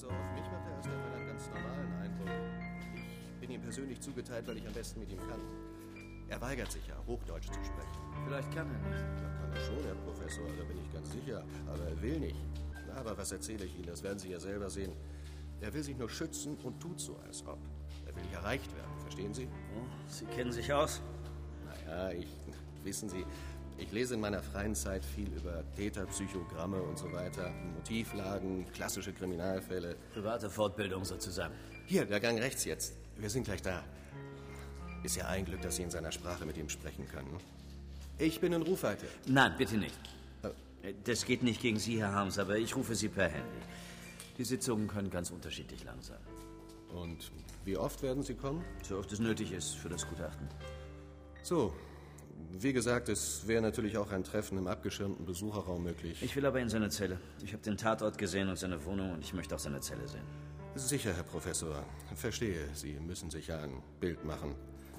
Also auf mich macht er erst einmal einen ganz normalen Eindruck. Ich bin ihm persönlich zugeteilt, weil ich am besten mit ihm kann. Er weigert sich ja, Hochdeutsch zu sprechen. Vielleicht kann er nicht. Ja, kann er schon, Herr Professor, da bin ich ganz sicher. Aber er will nicht. Na, aber was erzähle ich Ihnen? Das werden Sie ja selber sehen. Er will sich nur schützen und tut so, als ob. Er will nicht erreicht werden, verstehen Sie? Oh, Sie kennen sich aus? Naja, wissen Sie, ich lese in meiner freien Zeit viel über Täterpsychogramme und so weiter, Motivlagen, klassische Kriminalfälle. Private Fortbildung sozusagen. Hier, der Gang rechts jetzt. Wir sind gleich da. Ist ja ein Glück, dass Sie in seiner Sprache mit ihm sprechen können. Ich bin in Rufweite. Nein, bitte nicht. Das geht nicht gegen Sie, Herr Harms, aber ich rufe Sie per Handy. Die Sitzungen können ganz unterschiedlich lang sein. Und wie oft werden Sie kommen? So oft es nötig ist für das Gutachten. So, wie gesagt, es wäre natürlich auch ein Treffen im abgeschirmten Besucherraum möglich. Ich will aber in seine Zelle. Ich habe den Tatort gesehen und seine Wohnung und ich möchte auch seine Zelle sehen. Sicher, Herr Professor. Verstehe, Sie müssen sich ja ein Bild machen.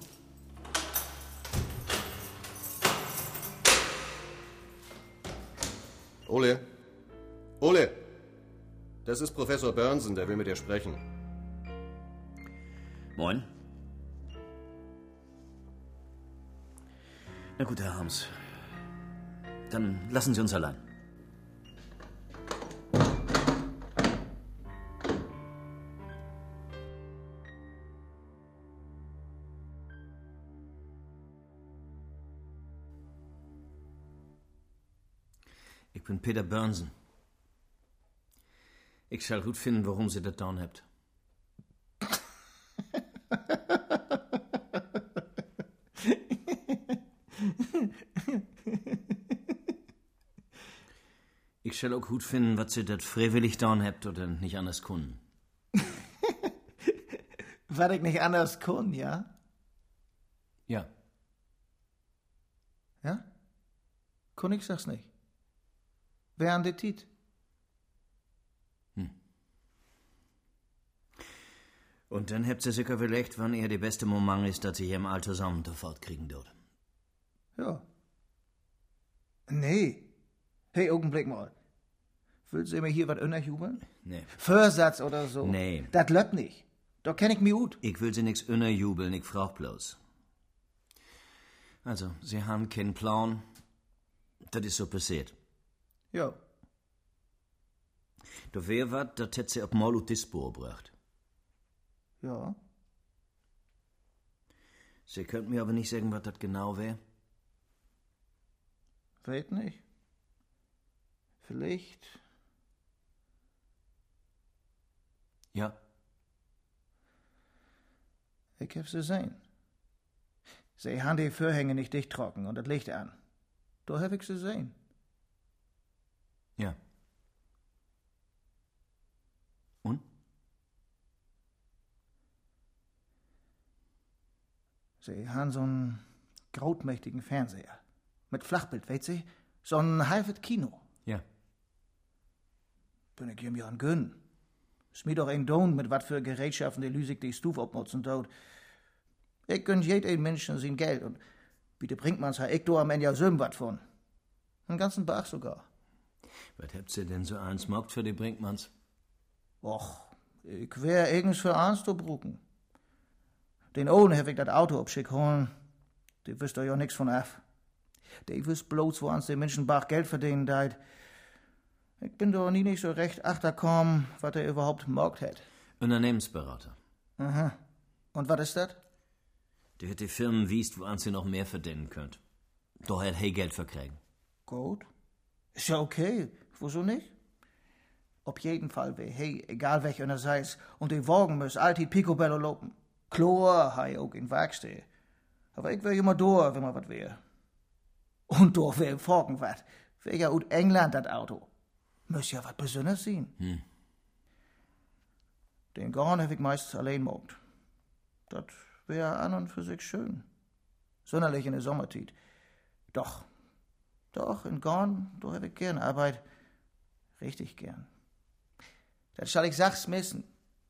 Ole! Ole! Das ist Professor Börnsen, der will mit dir sprechen. Moin. Na gut, Herr Harms. Dann lassen Sie uns allein. Ich bin Peter Börnsen. Ich soll gut finden, warum Sie das getan habt. Ich soll auch gut finden, was Sie das freiwillig getan habt oder nicht anders können. Was ich nicht anders kann, ja? Ja. Ja? Kann ich sag's nicht. Wer an der Tit? Und dann habt ihr sicher überlegt, wann ihr die beste Moment ist, dass ihr hier im Alter zusammen fortkriegen dürft. Ja. Nee. Hey, Augenblick mal. Willst du mir hier was unterjubeln? Nee. Vorsatz oder so? Nee. Das löppt nicht. Da kenn ich mich gut. Ich will sie nix unterjubeln, ich frag bloß. Also, sie haben keinen Plan. Das ist so passiert. Ja. Da wär wat, das hätt sie ab mal auf die Spur gebracht. Ja. Sie könnt mir aber nicht sagen, was das genau wär. Weet nicht. Vielleicht. Ja. Ich hab sie sehen. Sie haben die Vorhänge nicht dicht trocken und das Licht an. Da hab ich sie sehen. Ja. Und? Sie haben so einen großmächtigen Fernseher. Mit Flachbild, weißt Sie? So ein halbes Kino. Ja. Bin ich ihm ja an Gönn. Ist mir doch ein Don, mit wat für Gerätschaften die Lüsig die Stuf abnutzen tut. Ich gönn jeden Menschen sein Geld und bitte bringt man's ha ich do am Ende ja söm wat von. Einen ganzen Bach sogar. Was habt ihr denn so eins mockt für die Brinkmanns? Och, ich wär eigens für eins zu bruken. Den Ohne hab ich dat Auto abschick holen. Die wisst doch ja nix von af. Die wisst bloß, wo ans die Menschen Bach Geld verdienen deit. Ich bin doch nie nicht so recht achterkommen, wat er überhaupt mockt hat. Unternehmensberater. Aha. Und was ist das? Die hat die Firmen wiest, wo ans ihr noch mehr verdienen könnt. Doch hat hey Geld verkriegen. Gut. Ist ja okay. Wieso nicht? Auf jeden Fall wär hey, egal welch einer sei's, und die Wagen müssen alltid Picobello lopen. Chlor hei auch in Werkstätte. Aber ich wär immer da, wenn mal wat wär. Und doch wär im Forken wat. Wär ja ut England dat Auto. Muss ja wat Besonderes sein. Den Gorn hab ich meist allein mogt. Dat wär an und für sich schön. Sonderlich in der Sommertit. Doch, in Gorn, da hab ich gern Arbeit. Richtig gern. Das schall ich sachs missen.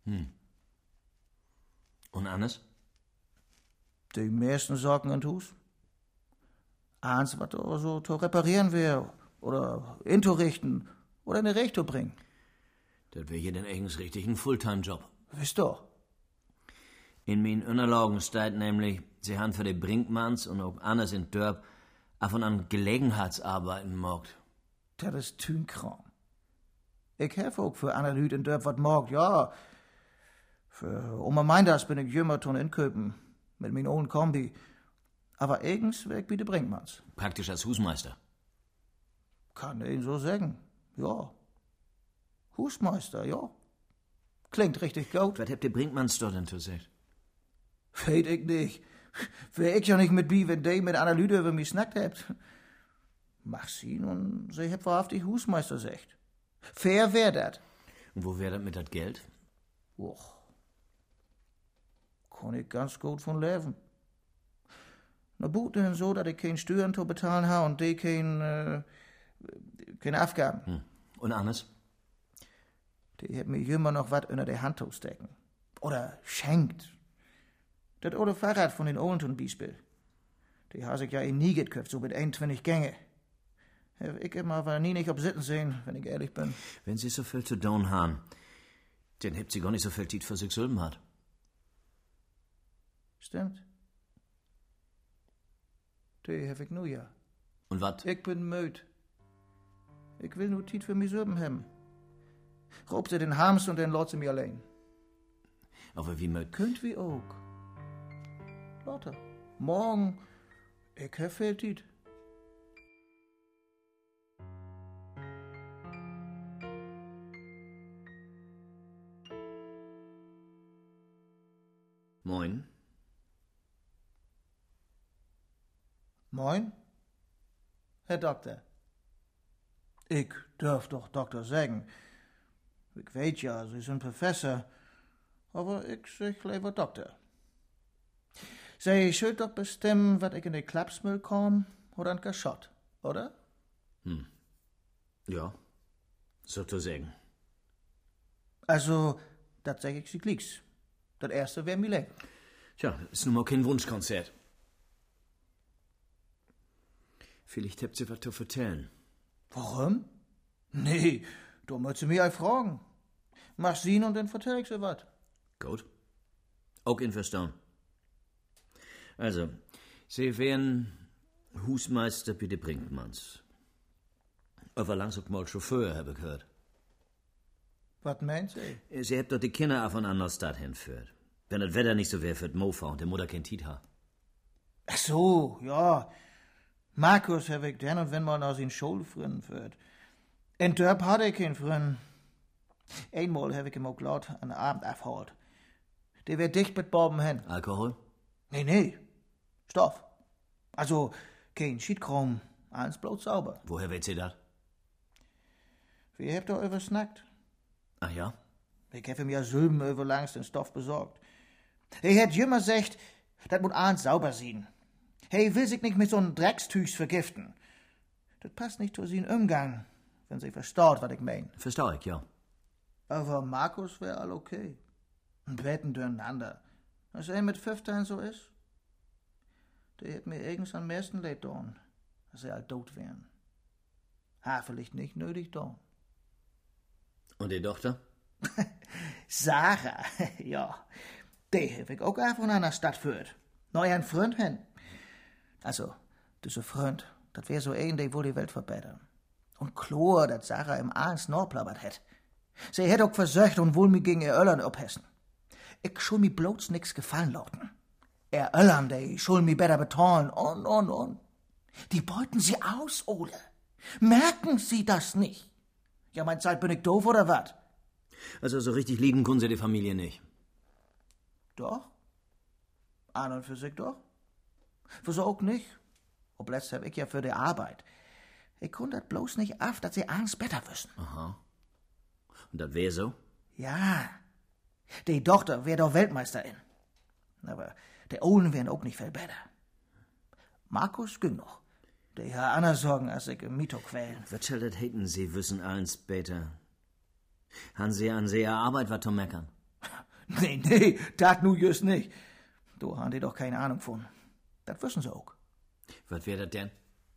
Und Annes? Die meisten Sorgen und Hus. Eins, was so zu reparieren wär, oder inzurichten, oder in die Richtung bringen. Das wäre hier denn eigens richtig ein Fulltime-Job. Wisst doch. In min Unterlagen steht nämlich, sie haben für die Brinkmanns und auch anders in Dörp ab und an Gelegenheitsarbeiten gemacht. Das ist Tünkram. Ich helfe auch für andere Leute in Dörp was morgt, ja. Für Oma Meinders bin ich jümmer tun in Köpen. Mit min own Kombi. Aber eigens weg wie de Brinkmanns. Praktisch als Husmeister. Kann ich so sagen, ja. Husmeister, ja. Klingt richtig gut. Was habt ihr Brinkmanns dort denn gesagt? Weet ich nicht. Wär ich ja nicht mit bi, wenn die mit einer Lüde über mich snackt habt. Mach sie und sie habt wahrhaftig Husmeister sagt. Fair wär dat. Und wo wär das mit das Geld? Och. Kann ich ganz gut von leben. Na boet denn so, dass ich kein Steuern zu bezahlen habe und die keine Abgaben. Und anders? Die hat mir immer noch was unter der Hand zu stecken. Oder schenkt. Das alte Fahrrad von den Ohren zum Beispiel. Die has ich ja in nie gekauft, so mit 21 Gänge. Hab ich immer aber nie nicht auf Sitten sehen, wenn ich ehrlich bin. Wenn sie so viel zu tun haben, dann habt sie gar nicht so viel Zeit für sich selber hat. Stimmt. Die hab ich nur ja. Und wat? Ich bin müde. Ich will nur Zeit für mich selber haben. Raub sie den Hams und dann lässt sie mich allein. Aber wie mögt? Könnt wie auch. Lotte, morgen, ich hab viel Zeit. Moin. Moin, Herr Doktor. Ich darf doch Doktor sagen. Ich weet ja, Sie sind Professor, aber ich sag lieber Doktor. Sie schuld doch bestimmen, wat ich in den Klapsmüll komm oder ein Kaschott, oder? Ja, so zu sagen. Also, dat sag ich Sie glicks. Das erste wär mir leck. Tja, ist nun mal kein Wunschkonzert. Vielleicht habt ihr was zu vertellen. Warum? Nee, du musst sie mir fragen. Mach sie und dann vertell ich sie wat. Gut. Auch in Verstehen. Also, sie wären Husmeister bei de Brinkmanns. Aber langsam mal Chauffeur, habe ich gehört. Was meint sie? Sie habt doch die Kinder auf eine andere Stadt hinführt. Wenn das Wetter nicht so wäre für die Mofa und der Mutter kein Tiet hat. Ach so, ja. Markus hab ich dann und wenn mal aus den Schulfreund führt. In Dörp hatte ich keinen Freund. Einmal hab ich ihm auch laut an den Abend abgeholt. Der wär dicht mit Borben hin. Alkohol? Nee. Stoff. Also, kein Schiedkram, alles bloß sauber. Woher weht sie das? Wie habt ihr übersnackt? Ach ja? Ich hab ihm ja Sülben überlangs den Stoff besorgt. Er hat immer gesagt, das muss eins sauber sein. Hey, will sich nicht mit so einem Dreckstüchs vergiften. Das passt nicht zu seinem Umgang, wenn sie verstaut, was ich mein. Versteh ich, ja. Aber Markus wär all okay. Und beten durcheinander. Was mit 15 so ist. Der hat mir eigens am meisten leid getan, dass all tot wären. Ha, vielleicht nicht nötig da. Und die Tochter? Sarah, ja. Die hab ich auch auch von einer Stadt führt. Neu ein Freund hin. Also, diese Freund, das wär so ein, der wohl die Welt verbessern. Und klar, dass Sarah im Ahns norplappert hätt. Sie hätt auch versöcht und wohl mir gegen ihr Öllern abhessen. Ich schul mi bloß nix gefallen lauten. Er Öllern, der schul mi besser bezahlen und. Die beuten sie aus, Ole. Merken Sie das nicht? Ja, mein Zeit bin ich doof oder wat? Also so richtig lieben können sie die Familie nicht. Doch. An und für sich doch. Wieso auch nicht? Ob letzt hab ich ja für die Arbeit. Ich kann das bloß nicht af, dass sie eins besser wissen. Aha. Und das wär so? Ja. Die Tochter wär doch Weltmeisterin. Aber der Ohlen wären auch nicht viel besser. Markus ging noch. Der hat anders Sorgen, als ich im Mieto quälen. Was soll das hätten sie wissen eins später? Han sie an seiner Arbeit was zu meckern? Nee, dat nu just nicht. Du haben die doch keine Ahnung von. Das wissen sie auch. Was wär das denn?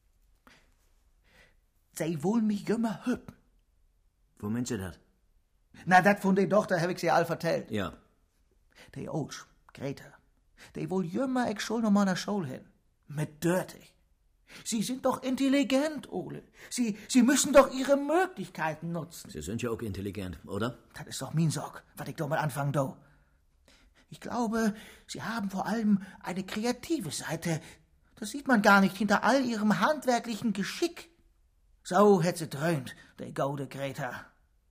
Sie wollen mich immer hüppen. Wo meinst du das? Na, dat von der Tochter heb ik sie all vertellt. Ja. Die Olsch, Greta, die wohl jümmer ich schul noch mal nach Schule hin. Mit dörtig. Sie sind doch intelligent, Ole. Sie müssen doch Ihre Möglichkeiten nutzen. Sie sind ja auch intelligent, oder? Das ist doch mein Sorg, was ich doch mal anfangen do. Ich glaube, Sie haben vor allem eine kreative Seite. Das sieht man gar nicht hinter all Ihrem handwerklichen Geschick. So hätt sie dröhnt, der gaude Greta.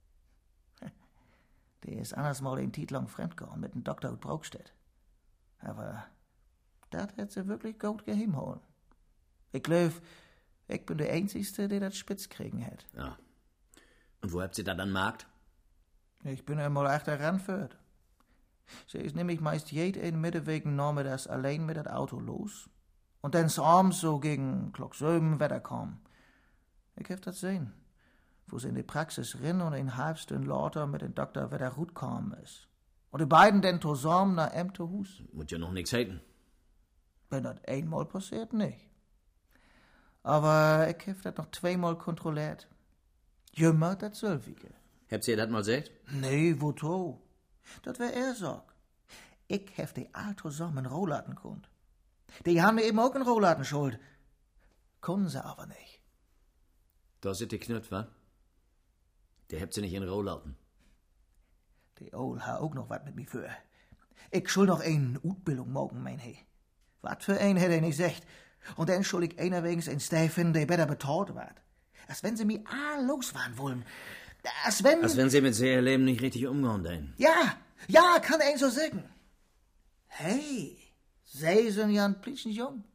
Die ist anders mal in Titlong fremdgegangen mit dem Doktor ut Brokstedt. Aber dat hätt sie wirklich gut geheimholen. Ich glaub, ich bin der Einzigste, der das spitz kriegen hätt. Ja. Und wo habt ihr da dann Markt? Ich bin einmal echt heranführt. Sie ist nämlich meist jeden Mittewegen nachmittags allein mit das Auto los. Und dann abends so gegen Klock 7 Wetter kam. Ich hab das sehen, wo sie in die Praxis rin und in halbstunden lauter mit dem Doktor wieder gut kam ist. Und die beiden dann zusammen nach Ämter Hus. Muss ja noch nix halten. Wenn das einmal passiert, nicht. Aber ich hab das noch zweimal kontrolliert. Jümmer das Sölvige. Habt ihr das mal gesagt? Nee, woto? Das wär er Sorg. Ich hab die all zusammen Rohladen konnt. Die haben mir eben auch einen Rohladen schuld. Können sie aber nicht. Da sind die Knütt, wa? Der habt sie nicht in Rohlauten. Die Ol ha auch noch wat mit mir für. Ich schuld noch eine Utbildung morgen, mein He. Wat für ein hätt er nicht gesagt. Und dann schuld ich einer wegens ein Steffen, der besser betort ward. Als wenn sie mir all losfahren wollen. Als wenn sie mit ihr Leben nicht richtig umgehen, denn. Ja, kann ein so sagen. Hey, sie sind ja ein bisschen jung.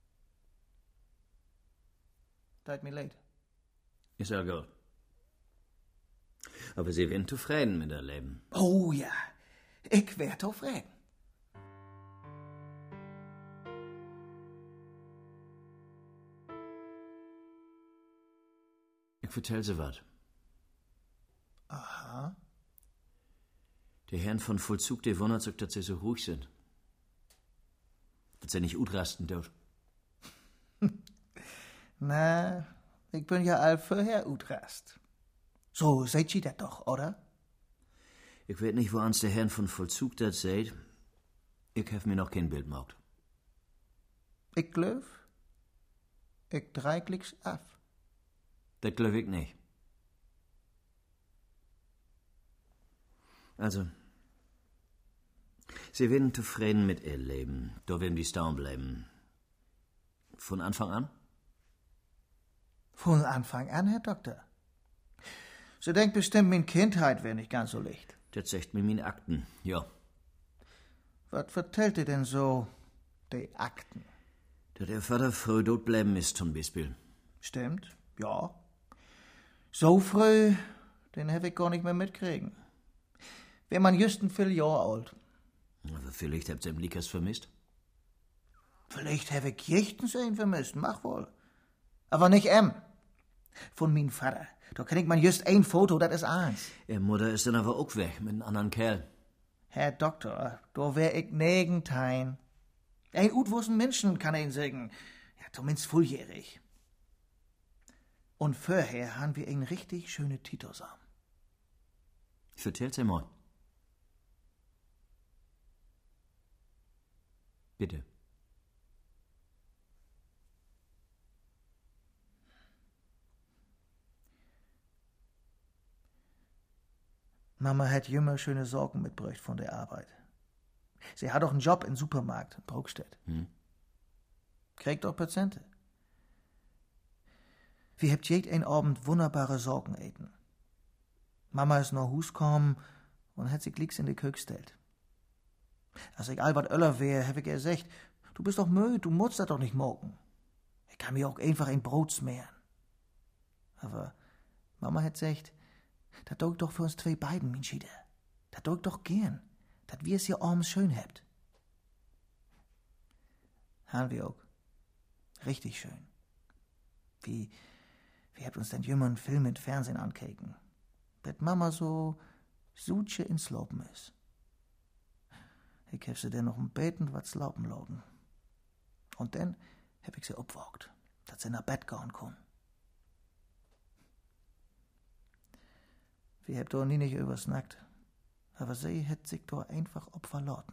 Tut mir leid. Ist ja gut. Aber sie werden zufrieden mit ihr Leben. Oh ja, ich wär zufrieden. Ich vertell sie wat. Aha. Die Herren von Vollzug, die wundert sich, dass sie so ruhig sind. Dass sie nicht utrasten dürfen. Na, ich bin ja all vorher utrast. So seht ihr das doch, oder? Ich weet nicht, wo ans der Herrn von Vollzug das seht. Ich hef mir noch kein Bild gemacht. Ich glaub, ich drei Klicks ab. Das glaub ich nicht. Also, sie werden zufrieden mit ihr Leben. Da werden die stehen bleiben. Von Anfang an? Von Anfang an, Herr Doktor. Sie denkt bestimmt, meine Kindheit wäre nicht ganz so leicht. Das sagt mir meine Akten, ja. Was vertellt ihr denn so, die Akten? Dass der Vater früh tot bleiben ist, zum Beispiel. Stimmt, ja. So früh, den hab ich gar nicht mehr mitkriegen. Wär man just ein Vierteljahr alt. Aber vielleicht habt ihr im Likas vermisst. Vielleicht hab ich jechtens einen vermisst, mach wohl. Aber nicht von min Vater. Da krieg man just ein Foto, das ist eins. Ihre Mutter ist dann aber auch weg, mit einem anderen Kerl. Herr Doktor, da wär ich negentein. Ein utwussen Menschen kann ihn sagen. Ja, zumindest volljährig. Und vorher haben wir ein richtig schöne Titosam. Vertell's ihr mal. Bitte. Mama hat immer schöne Sorgen mitgebracht von der Arbeit. Sie hat auch einen Job im Supermarkt in Brokstedt. Kriegt auch Patienten. Wir habt jeden Abend wunderbare Sorgen eten. Mama ist nach Hus gekommen und hat sich glicks in die Küche gestellt. Als ich Albert Oeller wär, hab ich ihr gesagt, du bist doch müde, du musst das doch nicht morgen. Ich kann mir auch einfach ein Brot smehren. Aber Mama hat gesagt, das tut doch für uns zwei beiden, mein Schieder. Das tut doch gern, dass wir es hier abends schön habt. Haben wir auch. Richtig schön. Wie habt uns denn jümmern Film im Fernsehen ankeken. Bet Mama so suche ins Lopen ist. Ich hab sie denn noch ein Beten was laupen logen. Und dann hab ich sie obwogt, dass sie nach Bett gehen kann. Wir hebt doch nie nicht übersnackt. Aber sie hätt sich doch einfach verloren.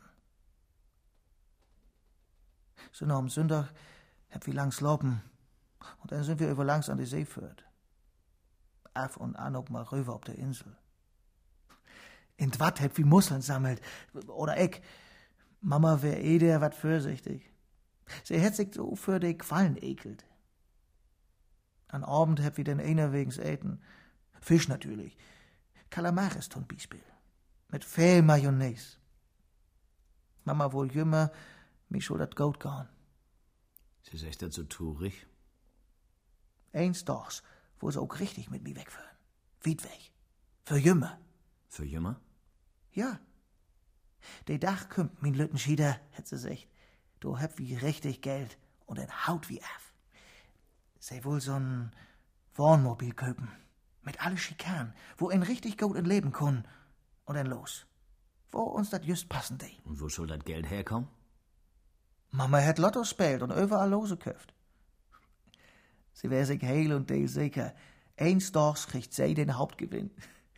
So noch am Sonntag heb wir langs lopen. Und dann sind wir über langs an die See geführt. Af und an auch mal rüber auf der Insel. In Dwatt heb wir Musseln sammelt. Oder ich. Mama wär der wat vorsichtig. Sie hätt sich so für die Quallen ekelt. An Abend heb wir den einer wegens eten. Fisch natürlich. Kalamaris zum Beispiel. Mit viel Mayonnaise. Mama wohl jümmer, mich schuld dat Goat gehen. Sie sagt das so turig? Eins dochs, wo sie auch richtig mit mir wegführen. Weit weg. Für jümmer. Für jümmer? Ja. De Dach kümmt, min Lüttenschieder, hätt sie gesagt. Du heb wie richtig Geld und dann haut wie af. Sie wohl so'n Wohnmobil köpen. Mit alle Schikan, wo ein richtig gut in Leben kun. Und dann los. Wo uns dat just passen de. Und wo soll das Geld herkommen? Mama hat Lotto spielt und überall Lose köft. Sie wär sich heil und de sicher. Eins Tags kriegt sie den Hauptgewinn.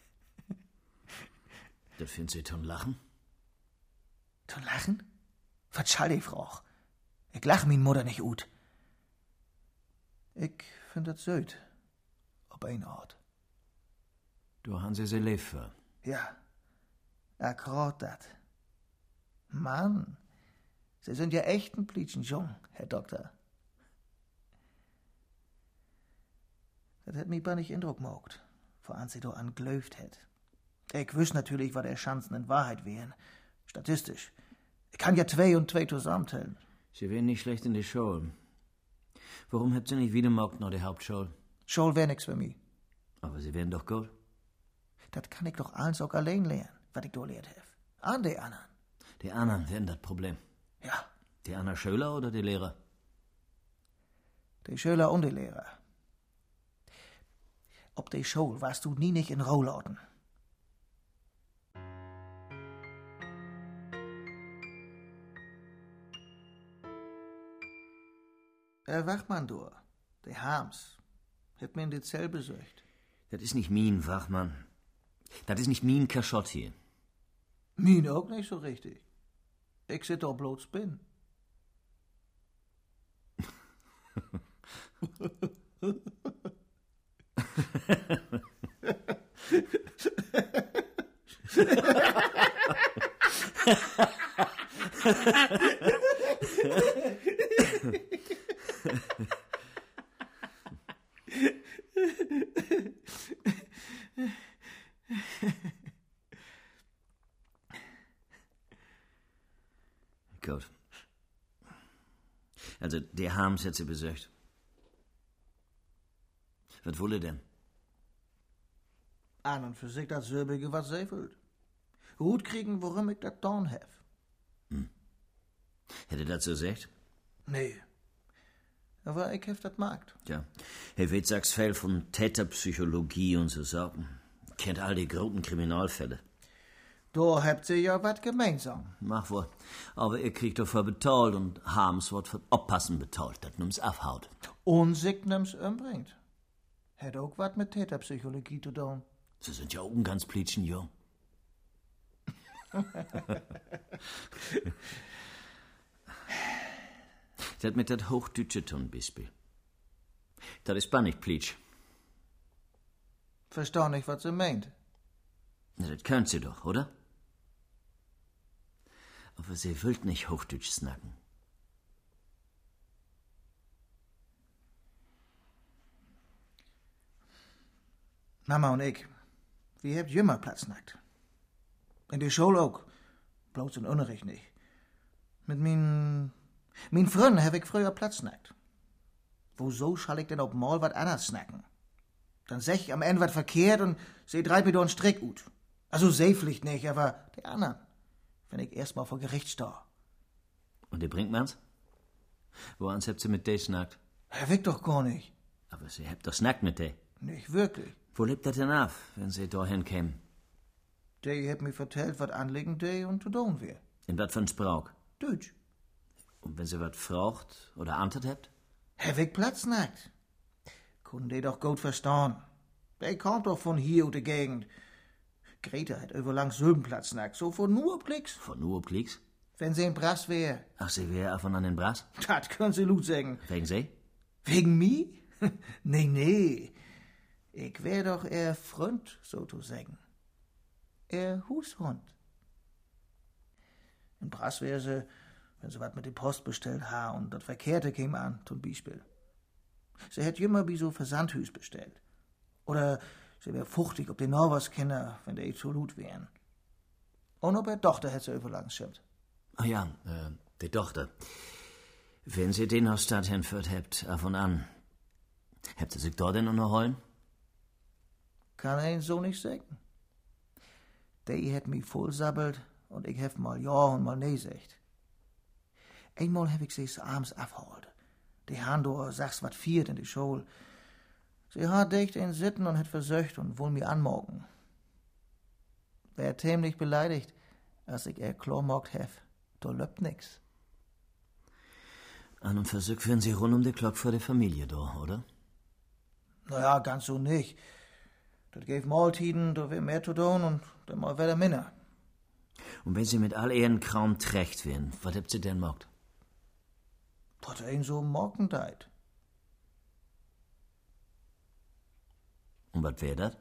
Das findet sie zum Lachen? Zum Lachen? Was schall ich, Frau? Ich lach min Mutter nicht ut. Ich find das süd. Ob ein Ort. Du han sie lieb für. Ja, akkurat dat. Mann, Sie sind ja echt ein Plitschen jung, Herr Doktor. Das hätt mich bei nicht Eindruck gemacht, voran sie do an glöft hätt. Ich wüs natürlich, was der Chancen in Wahrheit wären. Statistisch. Ich kann ja 2 und 2 zusammentellen. Sie wären nicht schlecht in die Schule. Warum habt ihr nicht wieder gemacht nach der Hauptschule? Schule wär nix für mich. Aber Sie wären doch gut. Das kann ich doch alles auch allein lernen, was ich do lehrt hef. An die anderen. Die anderen wären das Problem. Ja, Die anderen Schüler oder die Lehrer? die Schüler und die Lehrer. Ob die Schule warst du nie nicht in Rohlauten. Wachmann, du, der Harms, hat mir in die Zell besucht. Das ist nicht mein Wachmann. Das ist nicht mein Kaschott hier. Min auch nicht so richtig. Ich sit doch bloß bin. Gut. Also, der Harms hat sie besucht. Was wolle denn? An und für sich das Söbige, was sie fühlt. Hut kriegen, worum ich das Dorn hef. Hätte das so gesagt? Nee. Aber ich hef das Markt. Ja. Herr Witt sagt viel von Täterpsychologie und so Sachen. Kennt all die großen Kriminalfälle. Da habt ihr ja was gemeinsam. Mach wohl. Aber ihr kriegt dafür bezahlt und Harms wird für Oppassen bezahlt, das nimm's abhaut. Und sich nimm's umbringt. Hätt auch was mit Täterpsychologie zu tun. Sie sind ja auch ein ganz plitschen jung. Das mit dat Hochdeutsche tun, Bispel. Das ist nicht plitsch. Versteh nicht, was sie meint. Na, das könnt sie doch, oder? Aber sie wollt nicht Hochdeutsch snacken. Mama und ich, wir habt jümmer Platz nackt. In der Schule auch. Bloß in Unterricht nicht. Mit min Freunden hab ich früher Platz nackt. Wieso schall ich denn auch mal wat anders snacken? Dann sech ich am Ende wat verkehrt und sie treibt mir doch einen Strick ut. Also Seepflicht nicht, aber die anderen. Wenn ich erst mal vor Gericht steh. Und die bringt man's? Woans habt sie mit de snackt? Hab ich doch gar nicht. Aber sie habt doch snackt mit de. Nicht wirklich. Wo lebt das denn auf, wenn sie dahin kämen? Die hat mir vertellt, wat anliegen de und zu tun wär. In wat für'n Sprach? Deutsch. Und wenn sie wat fragt oder antert habt? Hab ich Platz nackt. Können die doch gut verstehen. Die kommt doch von hier aus der Gegend. Greta hat überlang Söbenplatz nackt, so vor nur Klicks. Von nur Klicks? Wenn sie in Brass wär. Ach, sie wär davon an den Brass? Das können sie gut sagen. Wegen sie? Wegen mi? Nee. Ich wär doch eher Freund, so zu sagen. Er Hushund. In Brass wär sie, wenn sie wat mit der Post bestellt ha und das Verkehrte käme an, zum Beispiel. Sie hätt immer wie so Versandhüs bestellt. Oder sie wär fuchtig ob die Norwers Kinder, wenn die zu lut wären. Und ob er Tochter hätt sie überlang schimmt. Ah ja, die Tochter. Wenn sie den aus Stadt hinführt habt, ab und an, habt ihr sich dort denn unterholen? Kann ein so nicht sagen. Die hätt mich voll sabbelt und ich hef mal ja und mal nee gesagt. Einmal hab ich sie abends abgeholt. Die han do sachs wat viert in die Schule. Sie hat dicht in Sitten und hat versöcht und wohl mir anmorgen. Wär tämlich beleidigt, als ich klar mogt hef. Da löppt nix. An und Versuch werden sie rund um die Glock vor der Familie da, oder? Naja, ganz so nicht. Das gäf Mahltiden, da wär mehr zu tun und dann mal wieder Männer. Und wenn sie mit all ihren Kram trägt werden, was habt sie denn mogt? Das ein so Morgendeit. Und was wär dat?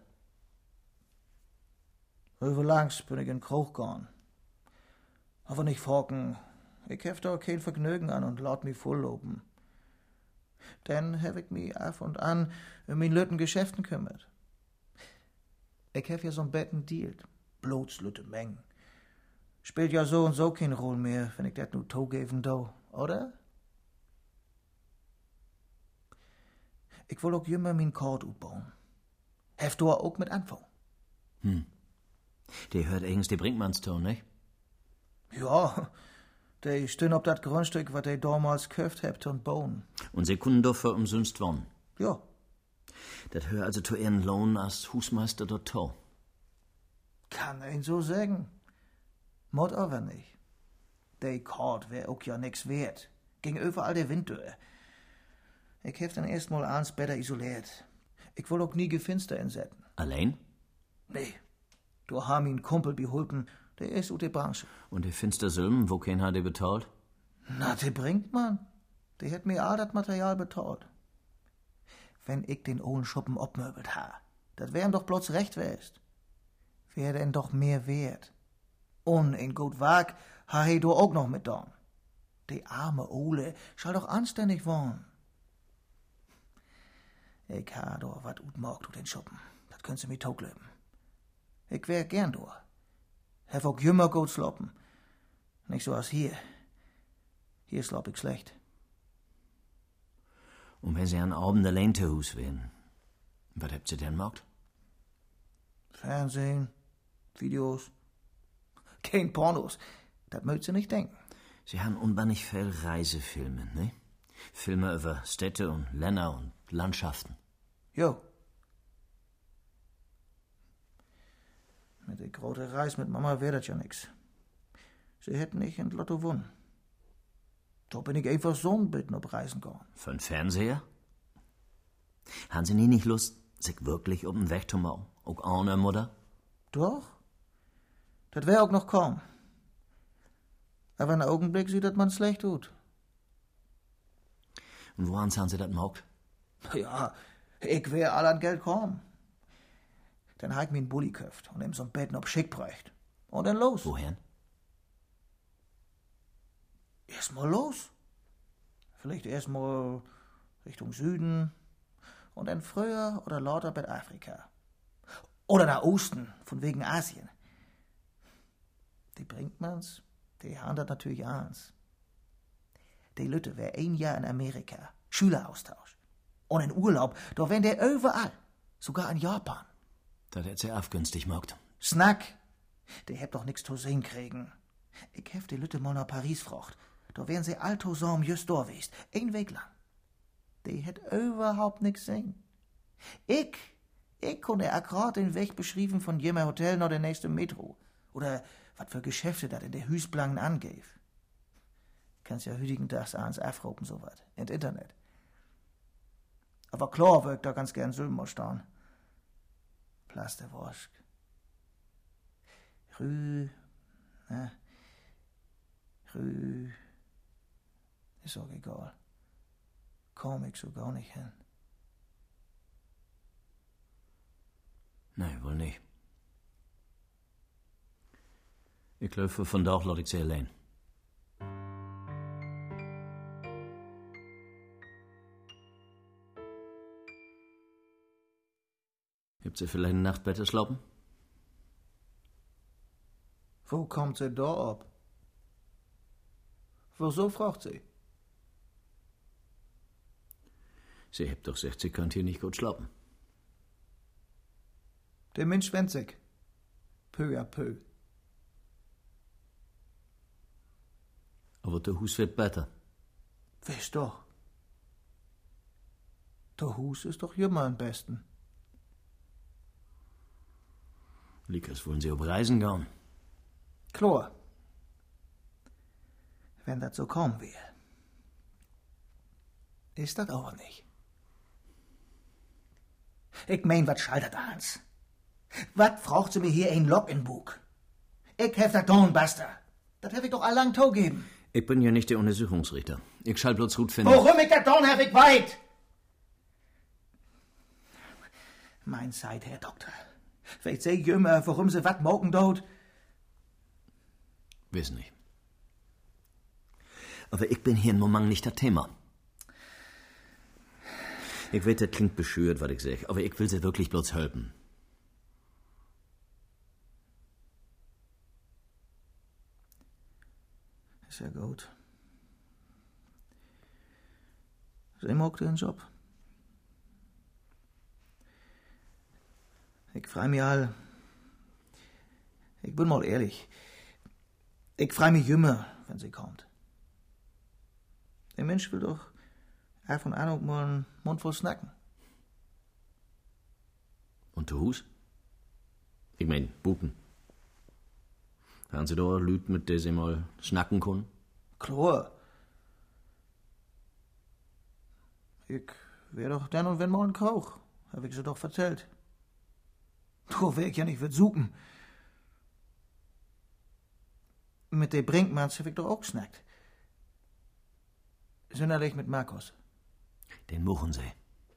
Überlangs bin ich in Kroch gegangen. Aber nicht forken. Ich hef da kein Vergnügen an und laut mich voll loben. Dann hab ich mich ab und an um mein lütten Geschäften kümmert. Ich hef ja so'n Betten dealt. Bloß lütte Mengen. Spielt ja so und so keine Rolle mehr, wenn ich dat nu togeven do, oder? Ich will auch jümmer mein Kord utbauen. Hef du auch mit anfangen. Die hört eigens die Brinkmannston, nicht? Ja, die stehen auf dat Grundstück, wat die damals köft hebt und bauen. Und sie können doch für umsonst wohnen. Ja, Das hört also zu ihren Lohn als Husmeister dort to. kann ein so sagen. Mod aber nicht. Die Kord wär auch ja nix wert. Ging überall der Wind durch. Ich hef dann erst mal abends besser isoliert. Ich will auch nie Gefinster insetzen. Allein? Nee, du hast mein Kumpel beholpen, der ist ut der Branche. Und die Finstersilben, wo kein hat die bezahlt? Na, die bringt man. Die hat mir all das Material betalt. Wenn ich den ohlen Schuppen obmöbelt ha, das wär ihm doch bloß recht west. Wär denn doch mehr wert. Und in gut Wag ha he du auch noch mit dorn. Die arme Ole schall doch anständig wohnen. Ich ha do wat utmorgt ut den Schuppen. Das könnt sie mir toglöben. Ich wär gern do. Hef auch jümmer gut sloppen. Nicht so als hier. Hier slopp ich schlecht. Und wenn sie an Abend allein zu Hus wären, was habt sie denn mogt? Fernsehen, Videos. Kein Pornos. Das mögt sie nicht denken. Sie haben unbannig viel Reisefilme, ne? Filme über Städte und Länder und Landschaften. Jo. Mit der großen Reis mit Mama wär das ja nix. Sie hätten nicht in Lotto gewonnen. Da bin ich einfach so ein bisschen auf Reisen gegangen. Für einen Fernseher? Haben Sie nie nicht Lust, sich wirklich um den Weg zu machen? Auch ohne Mutter? Doch. Das wär auch noch kaum. Aber einen Augenblick sieht das man schlecht tut. Und woran haben Sie das mogt? Ja, ich wär all an Geld kaum. Dann hab ich mir einen Bulli köft und ihm so'n Betten ob schick bräucht. Und dann los. Wohin? Erstmal los. Vielleicht erstmal Richtung Süden und dann früher oder lauter bei Afrika. Oder nach Osten, von wegen Asien. Die Brinkmanns, die haben das natürlich eins. Die Lütte wär ein Jahr in Amerika, Schüleraustausch. Und in Urlaub, da wär der überall, sogar in Japan. Das hätt sie aufgünstig mogt. Snack, die hebt doch nix zu sehen kriegen. Ich hef die Lütte mal nach Paris frocht. Da wären sie all zusammen just durchwest, ein Weg lang. Die hätt überhaupt nix sehen. Ich konnte akkurat den Weg beschrieben von jemer Hotel nach der nächsten Metro. Oder wat für Geschäfte dat in der Hüsblangen angeht. Kannst ja hütigen Tags abends aufrufen, so wat, in Internet. Aber klar würd da ganz gern Sülben stehen. Plasterwurst. Rü, ist auch egal. Komm ich so gar nicht hin. Nee, wohl nicht. Ik geloof voor vandaag laat ik ze alleen. Hebt ze vielleicht eine Nacht besser schlafen? Wo kommt sie da ab? Wieso fragt sie? Sie hebt doch gesagt, sie könnt hier nicht gut schlafen. Der Mensch wendet sich. Peu à peu. Aber der Hus wird besser. Weißt doch. Der Hus ist doch immer am besten. Likas wollen sie auf Reisen gehen. Klar. Wenn das so kommen will. Ist das auch nicht. Ich mein, was schaltet ans? Was braucht sie mir hier ein Lock in Bug? Ich hef das Dornbuster. Das hef ich doch allang to geben. Ich bin ja nicht der Untersuchungsrichter. Ich schall bloß gut finden. Worum ich das Dorn hef ich weit? Mein Zeit, Herr Doktor. Weet sie jümmer, warum sie wat mogen dort? Weiß nicht. Aber ich bin hier im Moment nicht das Thema. Ich weiß, das klingt bescheuert, was ich sag, aber ich will sie wirklich bloß helfen. Ist ja gut. Sie mag den Job. Ich freu mich all. Ich bin mal ehrlich. Ich freu mich jümmer, wenn sie kommt. Der Mensch will doch ab und an auch mal einen Mund voll snacken. Und der Hus? Ich mein, Buben. Haben Sie da Leute, mit denen Sie mal schnacken können? Klar. Ich wär doch dann und wenn mal ein Koch. Hab ich sie doch erzählt. Du wär ich ja nicht für suchen. Mit der Brinkmanns hab ich doch auch geschnackt. Sonderlich mit Markus. Den mochen Sie.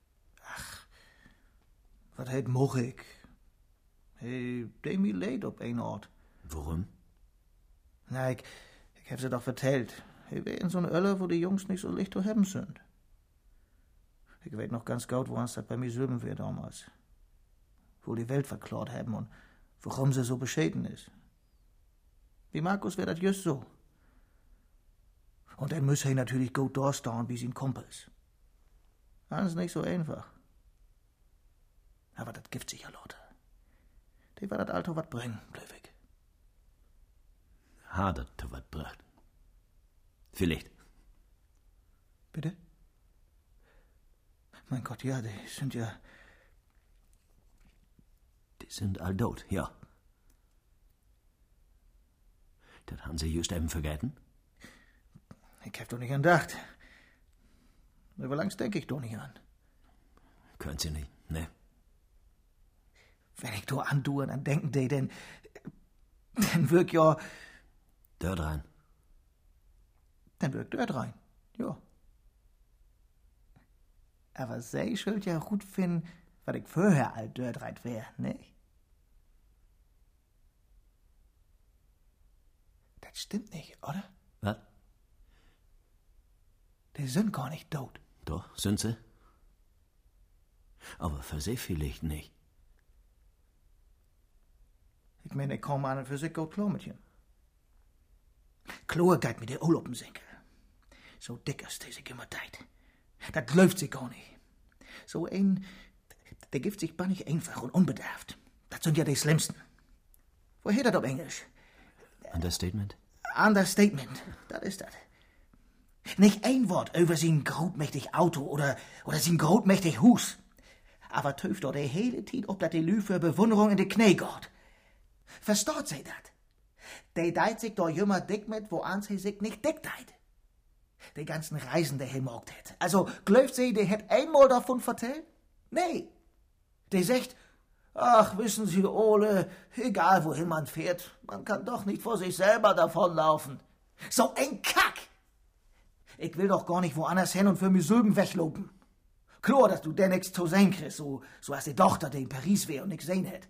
Was heet moch ik? Hij deed me leed op een Ort. Warum? Na, ik heb ze doch verteld. Hij wär in zo'n Ölle, wo die Jungs nicht so licht zu haben sind. Ich weet noch ganz gut, woran es das bei mir selben wär damals. Wo die Welt verklaut haben und warum sie so beschäden ist. Wie Markus wär das just so. Und dann müsse er natürlich gut durchstehen wie sein Kumpels. Alles nicht so einfach. Aber das gibt sich ja, Leute. Die war das Alter wat bringen, glaub ich. Hat das was gebracht? Vielleicht. Bitte? Mein Gott, ja, die sind ja... Die sind all tot, ja. Das haben Sie just eben vergessen? Ich hab doch nicht an gedacht. Aber langs denk ich doch nicht an. Können Sie nicht, ne? Wenn ich da andauernd an denken de, dann wirkt ja... Dort rein. Dann wirkt dort rein, ja. Aber sie schuld ja gut finden, was ich vorher all dort rein wär, ne? Das stimmt nicht, oder? Was? Die sind gar nicht tot. Doch, sind sie. Aber für Sie vielleicht nicht. Ich meine, ich komme an und für sich gut klar mit ihm. Klar geht mit der Ohl auf den Senkel. So dick ist der sich immer teit. Das läuft sich gar nicht. So ein, der gibt sich bannig einfach und unbedarft. Das sind ja die Schlimmsten. Woher das auf Englisch? Understatement? Understatement, das ist das. Nicht ein Wort über sein grotmächtig Auto oder sein grotmächtig Hus. Aber töft doch der hele Tid, ob dat die Lü für Bewunderung in die Knie geht. Versteht sie dat? Die deit sich doch jümmer dick mit, wo ans sie sich nicht dick deit. Die ganzen Reisen, die er mogt hätt. Also, glaubt sie, die hätt einmal davon vertellt? Nee. Die sagt, Ach, wissen Sie, Ole, egal wohin man fährt, man kann doch nicht vor sich selber davonlaufen. So ein Kack! Ich will doch gar nicht woanders hin und für mich Sülben weglopen. Klar, dass du denn nix zu sehen kriegst, so als die Tochter, die in Paris wär und nix sehen hätt.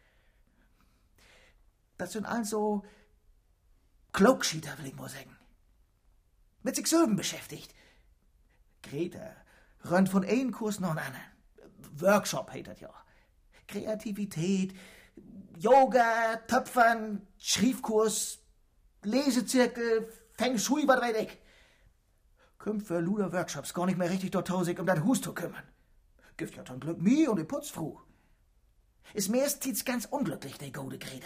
Das sind also Klugschieter, will ich mal sagen. Mit sich Sülben beschäftigt. Greta rennt von einem Kurs noch einen anderen. Workshop heißt das ja. Kreativität, Yoga, Töpfern, Schriefkurs, Lesezirkel, Feng Shui, was weiß ich. Kümmt für Luder Workshops gar nicht mehr richtig dort sich um das Hus zu kümmern. Gibt ja dann Glück mir und die Putzfrau. Ist meistens ganz unglücklich, die gute Greta.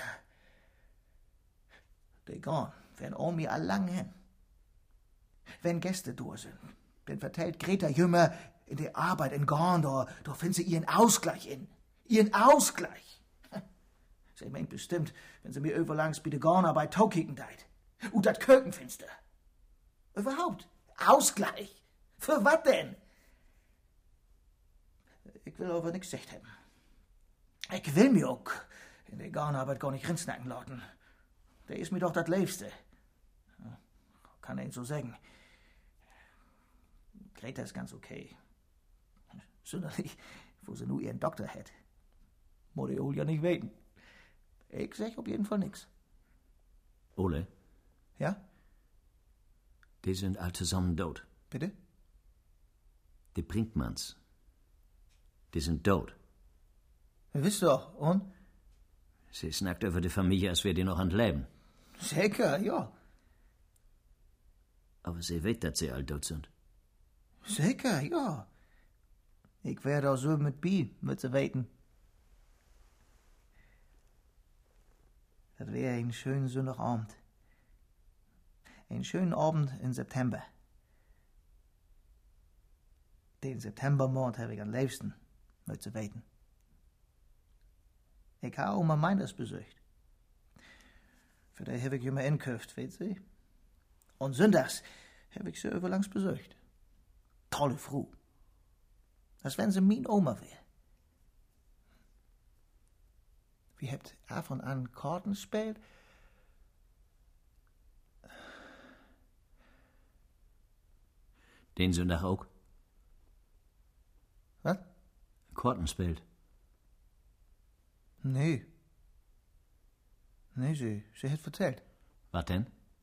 Die gone, wenn mir allang hin. Wenn Gäste durch sind, dann vertellt Greta jümmer in der Arbeit in Gorn, da findet sie ihren Ausgleich in. Ihren Ausgleich. Sie meint bestimmt, wenn sie mir überlangs bei der Gornarbeit taukicken deit. Und dat Kökenfinster. Überhaupt. Ausgleich. Für was denn? Ich will aber nix gesagt haben. Ich will mir auch in der Garnarbeit gar nicht rinsnacken lassen. Der ist mir doch das Liebste. Kann ich so sagen. Greta ist ganz okay. Sonderlich, wo sie nur ihren Doktor hat. Muss die Ole ja nicht weten. Ich sag auf jeden Fall nix. Ole? Ja? Die sind all zusammen tot. Bitte? Die Brinkmanns. Die sind tot. Wisst doch, und? Sie snackt über die Familie, als wäre die noch an Leben. Sicher, ja. Aber sie weiß, dass sie all tot sind. Sicher, ja. Ich werde auch so mit Bi, mit sie weten. Das wäre ein schöner Sonntagabend. Ein schönen Abend im September. Den Septembermord habe ich am liebsten, mit zu weten. Ich habe Oma Meinders besucht. Für die habe ich immer inkauft, weet Sie. Und sonntags habe ich sie überlangs besucht. Tolle Frau. Als wenn sie mein Oma wäre. Wie habt avond an Karten gespielt? Den Sonntag auch. Was? Karten spielt. Nee. Nee, sie hat erzählt. Was denn?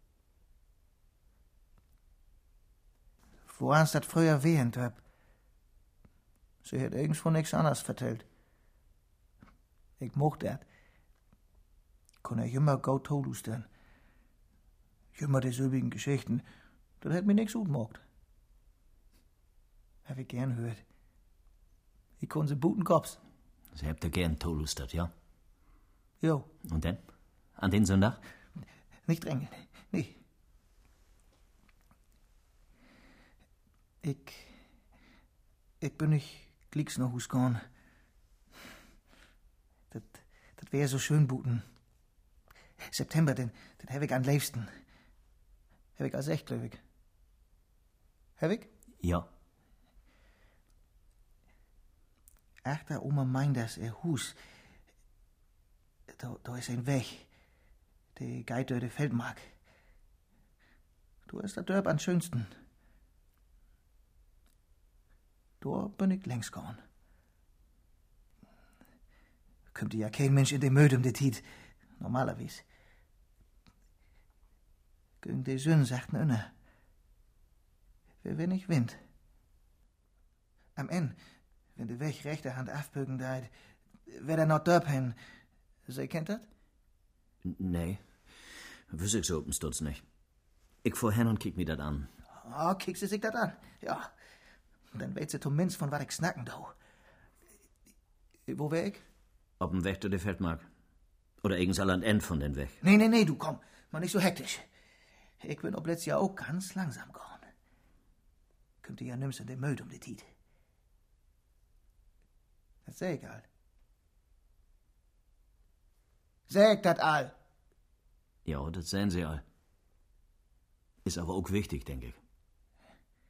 Woran das früher erwähnt hab. Sie hat irgendwo nichts anderes erzählt. Ich mochte das. Kann ich immer gut tolustern. Immer die selbigen Geschichten. Das hat mir nichts gut gemacht. Hab ich gern gehört. Ich kann sie buten Kops. Sie habt ja gern tolustert, ja? Jo. Und dann? An den Sonntag? Nicht drängen. Nee. Ich bin nicht glicks nach Hus gegangen. Das wär so schön buten. September, den hab ich am liebsten. Hab ich als echt, glaub ich. Hab ich? Ja. Ach, da Oma Meinders, Hus. Da ist ein Weg. Der geht durch die Feldmark. Du ist der Dörp am schönsten. Da bin ich längst gegangen. Kommt ja kein Mensch in die Möde um die Tiet. Normalerweise. Gegen die Sonne sagten inne. Wie wenig Wind. Am Ende, wenn die Weg rechte Hand aufbögen deit, wer da noch Dörp hin. Sie kennt das? Nee. Wüsste ich so oben Stutz nicht. Ich fahr hin und kick mir das an. Oh, kick sie sich das an. Ja. Dann weet sie zumindest von was ich snacken do. Wo wär ich? Auf dem Weg durch die Feldmark. Oder irgends an End von den Weg. Nee, du komm. Mal nicht so hektisch. Ich bin ob letztes Jahr auch ganz langsam gegangen. Kommt ihr ja nimmst in den Müll um die Tiet. Das seh ich all. Sag dat all. Ja, das sehen Sie all. Ist aber auch wichtig, denke ich.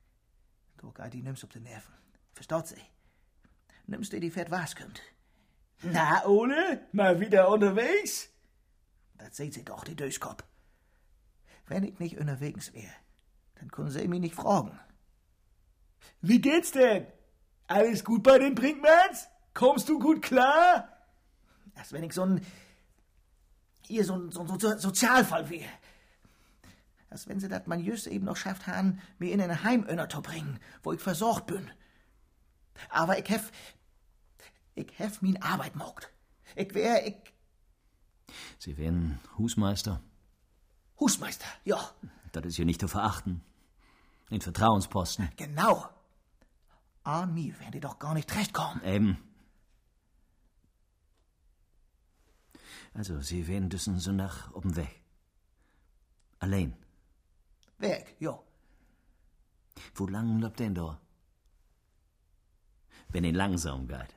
Du, die nimmst auf die Nerven. Verstaut sie? Nimmst dir die Fett was kommt. Na, Ole, mal wieder unterwegs? Das seht sie doch, die Döskop. Wenn ich nicht unterwegs wäre, dann können sie mich nicht fragen. Wie geht's denn? Alles gut bei den Brinkmanns? Kommst du gut klar? Als wenn ich so ein Sozialfall wäre. Als wenn sie das man just eben noch schafft haben, mir in ein Heim zu bringen, wo ich versorgt bin. Aber ich hef min Arbeit mogt. Sie wären Husmeister. Husmeister, ja. Das ist ja nicht zu verachten. Ein Vertrauensposten. Genau. An mir werden die doch gar nicht recht kommen. Eben. Also, Sie wären diesen Sonntag auf dem Weg. Allein. Weg, ja. Wo lang bleibt denn da? Wenn ihn langsam geht.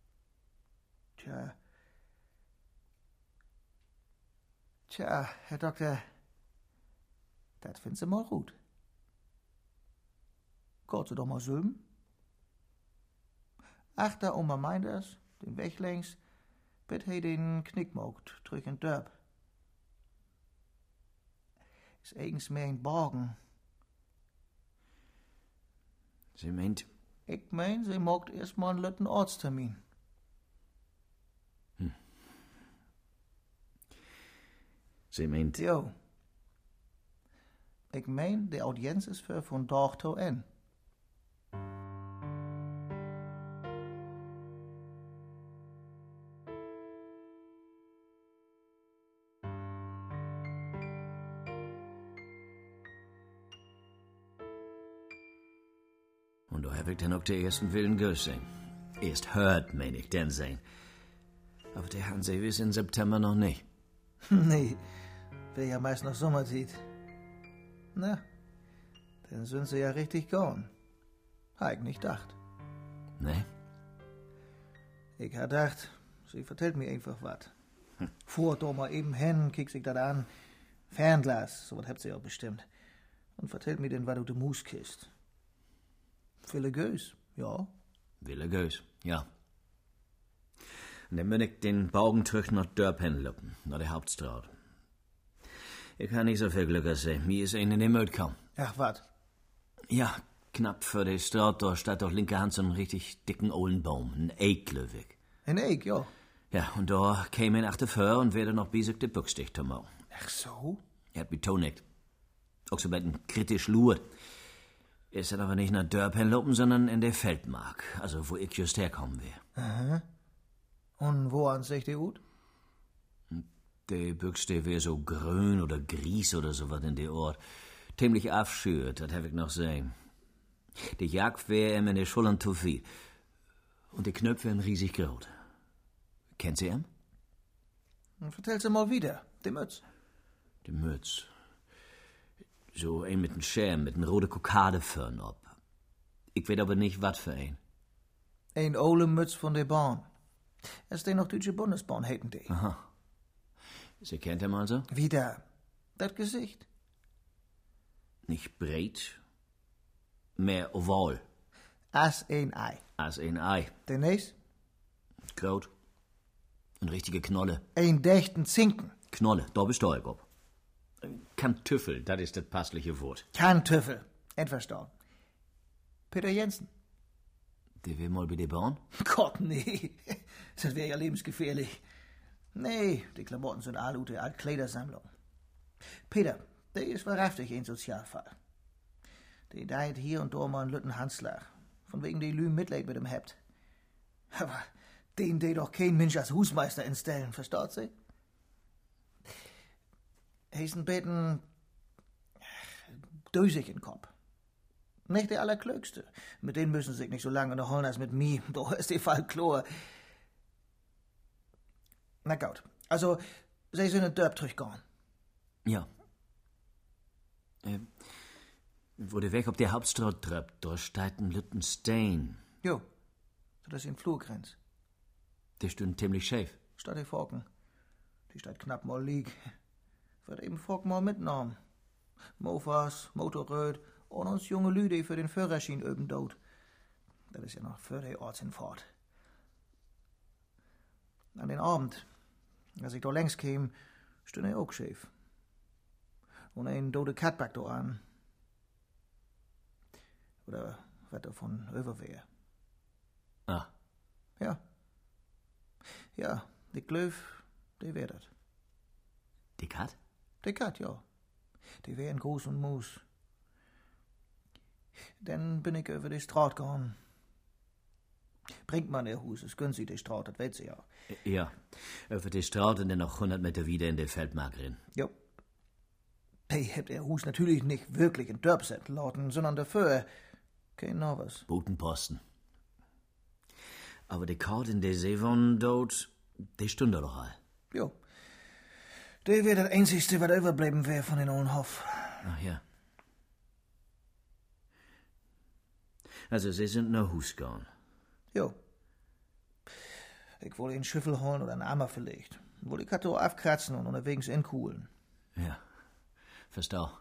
Tja, Herr Doktor, das findest du mal gut. Gott doch mal söben. Achter Oma Meinders, den Weg längs, bet he den Knickmogt drück in Dörp. Is eigens mehr in Borgen. Sie meint? Ich mein, sie mogt erst mal einen letzten Ortstermin. Sie meint? Jo. Ich mein, die Audienz ist für von Dorch to en. Und da hab ich dann auch den ersten Willen gesehen. Erst hört, mein ich, denn sein. Aber der haben sie bis in September noch nicht. Nee, wär ja meist noch Sommerzeit. Na, dann sind sie ja richtig gone. Hab ich nicht gedacht. Ne? Ich hab gedacht, sie vertellt mir einfach was. Fuhr doch mal eben hin, kick sich das an. Fernglas, so was habt sie auch bestimmt. Und vertellt mir denn, was du de Mus kist. Wille Gös, ja. Wille Gös, ja. Und dann bin ich den Bogen zurück nach Dörp hinloppen, nach der Hauptstraße. Ich habe nicht so viel Glück als sie. Mir ist eine in den Müll gekommen. Ach, wat? Ja, knapp vor der Straße, da steht auf linker Hand so einen richtig dicken Ohlenbaum, ein Eiglöwig. Ein Eik, ja. Ja, und da käme ein achte Föhr und werde noch bisig den Büchstich zu machen. Ach so? Er hat betont. Auch so bei den kritisch luert. Er ist dann aber nicht nach Dörp hinloppen, sondern in der Feldmark, also wo ich just herkommen wäre. Aha. Und wo an sich die Ut? Der Büchste wäre so grün oder gries oder so was in der Ort. Ziemlich aufschürt, das hab ich noch sehen. Die Jagd wäre ihm in der Schultern zu viel. Und die Knöpfe wären riesig groß. Kennt Sie ihn? Vertell sie mal wieder, die Mütz. Die Mütz. So ein mit nem Schirm, mit nem roten Kokadeförn ob. Ich weiß aber nicht, was für ein. Ein ole Mütz von der Bahn. Es den noch Deutsche Bundesbahn hätten die. Aha. Sie kennt ihn also? Wieder. Das Gesicht. Nicht breit, mehr oval. As ein Ei. Als ein Ei. Der nächst? Kraut. Eine richtige Knolle. Ein dächten Zinken. Knolle, da bist du ob. Kantüffel, das ist das passliche Wort. Kantüffel. Entverstanden. Peter Jensen. Der will mal bei der Bahn? Gott, nee. Das wäre ja lebensgefährlich. Nee, die Klamotten sind alle ute Altkleidersammlung. Peter, der ist wahrhaftig ein Sozialfall. Der deit hier und da mal einen lütten Handslag. Von wegen die Lü Mitleid mit ihm hebt. Aber den doch kein Mensch als Husmeister instellen, verstaut sie? Er ist ein Beten dösig in Kopf. Nicht der Allerklögste. Mit denen müssen sie sich nicht so lange unterholen als mit mir. Da ist der Fall klar. Na gut. Also, sie sind in Dörp zurückgegangen. Ja. Wo der Weg auf der Hauptstraße treppt, da steht ein lütten Stein. Jo. So dass sie in Flur grenzt. Der steht ziemlich schief. Statt die Forken. Die steht knapp mal lieg. Wird eben Forken mal mitgenommen. Mofas, Motorrad und uns junge Lüde für den Führerschein üben dort. Das ist ja noch für die Ortsinfahrt. An den Abend, als ich da längs käm, stund er auch schief. Und ein dode Katback da an. Oder was davon über wär. Ah, Ja. Ja, die Glöw, die wär dat. die Kat? Die Kat, ja. Die wär in Groß und Moos. Dann bin ich über die Straat gegangen. Bringt man der Hus, es gönnt sie die Straat, das weet sie ja. Ja, über die Straße und dann noch 100 Meter wieder in der Feldmark rein. Jo. Die hebt der Hus natürlich nicht wirklich in Dörpset lauten, sondern dafür kein Novus. Botenposten. Aber die Karte in der Seevon dort, die stund da doch all. Jo. Die wär das Einzigste, was überbleiben wär von den Ohren Hof. Ach ja. Also, Sie sind nach Hus gegangen. Jo. Ich wollte einen Schüffel holen oder einen Eimer vielleicht. Wollte ich hatte aufkratzen und unterwegs inkuhlen. Ja, verstau.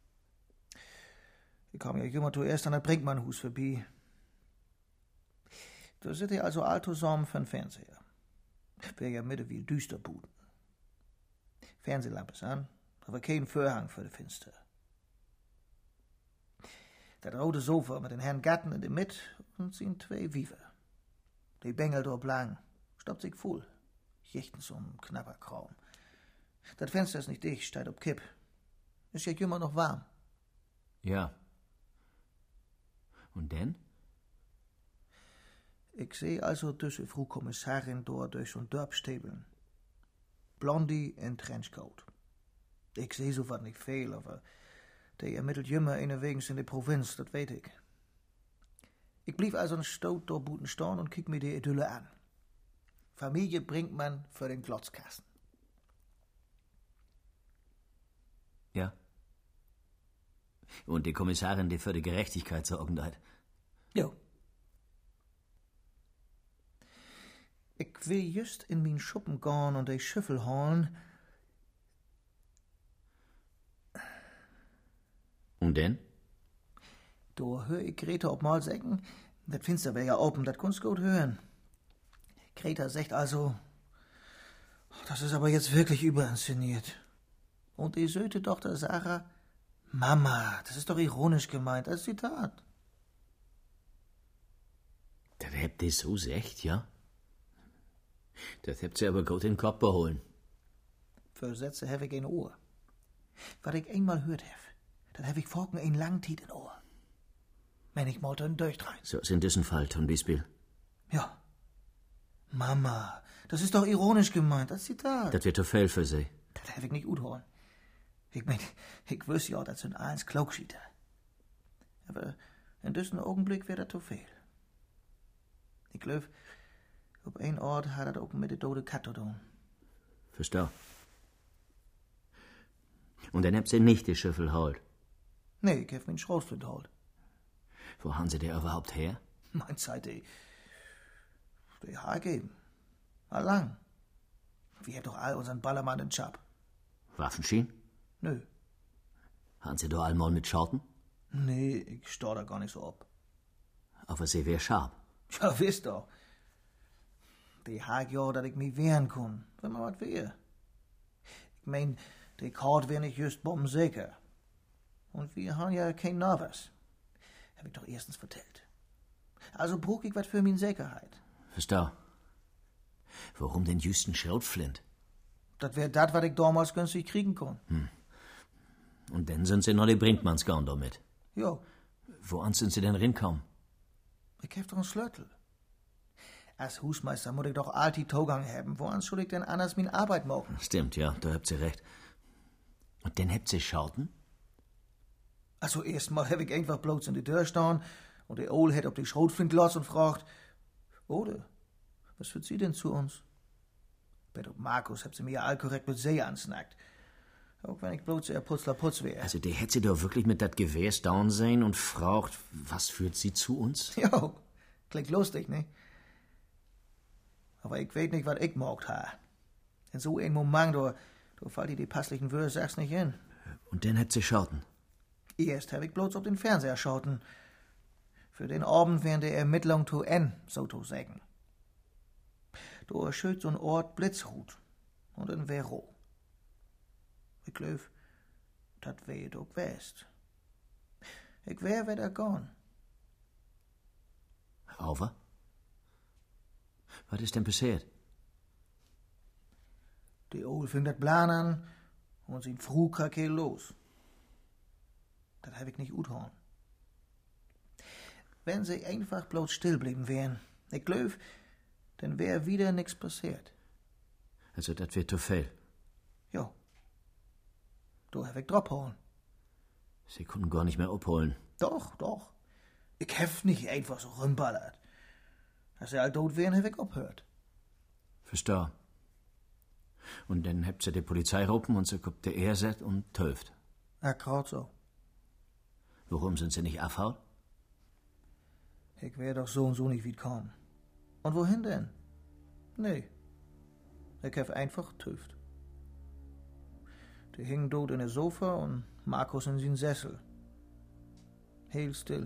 Ich kam ja immer zuerst an der Brinkmannhus vorbei. Da sitzt ihr also all zusammen für den Fernseher. Wär ja Mitte wie Düsterbuden. Fernsehlampe ist an, aber kein Vorhang für die Finster. Das rote Sofa mit den Herrn Gatten in der Mitte und sind 2 Wiever. Die Bengel dort lang, stoppt sich voll. Jichten zum knapper Kram. Das Fenster ist nicht dicht, steht ob Kipp. Ist ja immer noch warm. Ja. Und denn? Ich seh also diese Frau Kommissarin dort durch so'n Dörpstäbeln. Blondie in Trenchcoat. Ich seh so was nicht viel, aber die ermittelt jümmer wegens in die Provinz, das weet ich. Ich blieb also ein Stout dort buten stehen und kick mir die Idylle an. Familie bringt man für den Glotzkasten. Ja. Und die Kommissarin, die für die Gerechtigkeit sorgen hat. Jo. Ich will just in min Schuppen gehen und die Schüffel holen. Und denn? Da hör ich Greta ob mal sagen, das Finster wär ja open, das kannst gut hören. Greta sagt also, das ist aber jetzt wirklich überinszeniert. Und die söte Tochter Sarah, Mama, das ist doch ironisch gemeint, als Zitat. Das habt ihr so echt, ja? Das habt ihr aber gut in den Kopf beholen. Für Sätze hab ich ein Ohr. Was ich einmal hört hab, das hab ich vorgen ein Langtiet in Ohr. Wenn ich mal drin durchtrein. So ist in diesem Fall, Tom Biesbiel. Ja. Mama, das ist doch ironisch gemeint, als Zitat. Das wird doch viel für Sie. Das hab ich nicht gut holen. Ich mein, ich wüs ja, das sind eins Klugschieter. Aber in diesem Augenblick wär das zu viel. Ich glaub, auf ein Ort hat das auch mit der tote Kat zu tun. Verstau. Und dann habt ihr nicht die Schüffel holt. Nee, ich hab min Schrotflint holt. Wo haben Sie die überhaupt her? Mein Zeit, die Haar geben. Allang. Wir haben doch all unseren Ballermann in Chap. Waffenschien? Nö. Haben Sie doch einmal mit Schorten? Nee, ich stor da gar nicht so ab. Aber Sie wär scharf. Ja, wisst doch. Die hag ja, dass ich mich wehren kann, wenn man was wär. Ich mein, die Karte wär nicht just bombensicher. Und wir haben ja kein Novus. Hab ich doch erstens vertellt. Also brauch ich was für min Sicherheit. Verstau. Warum denn just ein Schrotflint? Das wär dat, was ich damals günstig kriegen kann. Und dann sind Sie noch die Brinkmanns gegangen damit. Ja, Woan sind Sie denn rinkommen? ich hab doch einen Schlöttel. Als Husmeister muss ich doch alltid Togang haben. Woan soll ich denn anders min Arbeit machen? Stimmt, ja, da habt Sie recht. Und dann habt Sie Schorten? Also erstmal hab ich einfach bloß in die Tür stehen und der Ohl hat auf die Schrotflint los und fragt, Ode, was wird sie denn zu uns? Bet ob Markus habt sie mir all korrekt mit See ansnackt. Auch wenn ich bloß eher Putzler-Putz wär. Also, der hätte Sie doch wirklich mit dat Gewehr down sein und fragt, was führt Sie zu uns? Jo, klingt lustig, ne? Aber ich weet nicht, was ich mogt ha. In so ein Moment, da fallt die passlichen Wörter sag's nicht hin. Und dann habt Sie Schorten? Erst hab ich bloß auf den Fernseher schauten. Für den Abend während der Ermittlung zu N, so zu sagen. Da schütt so'n Ort Blitzrut und ein Vero. Ich glaub, dat wär doch west. Ich wär wieder gone. Aber? Was ist denn passiert? Die Ohl fing dat Plan an und sin Fru krakeel los. Dat hab ich nicht uthauen. Wenn sie einfach bloß still blieben wären, ich glaub, dann wär wieder nix passiert. Also, das wird zu viel. Ja. Da hab ich drabhauen. Sie konnten gar nicht mehr abholen. Doch. Ich hef nicht einfach so rumballert. Als sie all tot wären, hab ich abhört. Versteh. Und dann habt ihr die Polizei rufen und sie kommt der Ehrset und töft. Ja, grad so. Warum sind sie nicht abhauen? Ich wär doch so und so nicht wie kommen. Und wohin denn? Nee. Ich hef einfach töft. Die hingen dort in der Sofa und Markus in sin Sessel. Heel still.